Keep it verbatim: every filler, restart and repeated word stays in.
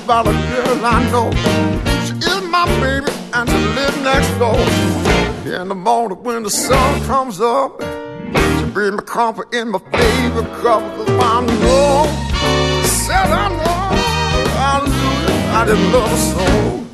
about a girl I know. She is my baby and she lives next door. In the morning when the sun comes up, she brings me comfort in my favorite cup. I know, said I know, hallelujah, I just love her so.